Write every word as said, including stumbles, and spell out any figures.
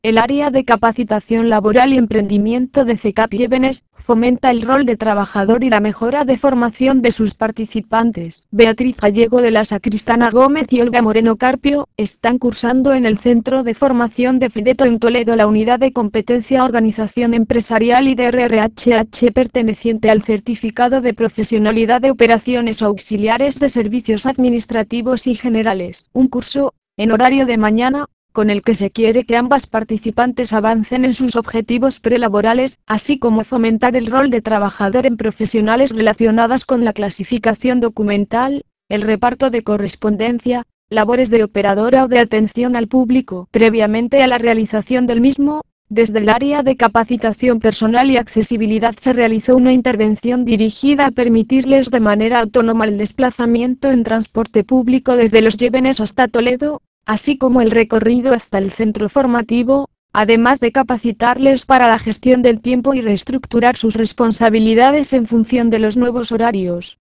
El área de capacitación laboral y emprendimiento de C E C A P Llévenes fomenta el rol de trabajador y la mejora de formación de sus participantes. Beatriz Gallego de la Sacristana Gómez y Olga Moreno Carpio están cursando en el Centro de Formación de Fideto en Toledo la unidad de competencia Organización Empresarial y de R R H H perteneciente al Certificado de Profesionalidad de Operaciones Auxiliares de Servicios Administrativos y Generales. Un curso, en horario de mañana, con el que se quiere que ambas participantes avancen en sus objetivos prelaborales, así como fomentar el rol de trabajador en profesionales relacionadas con la clasificación documental, el reparto de correspondencia, labores de operadora o de atención al público. Previamente a la realización del mismo, desde el área de capacitación personal y accesibilidad se realizó una intervención dirigida a permitirles de manera autónoma el desplazamiento en transporte público desde Los Llévenes hasta Toledo, así como el recorrido hasta el centro formativo, además de capacitarles para la gestión del tiempo y reestructurar sus responsabilidades en función de los nuevos horarios.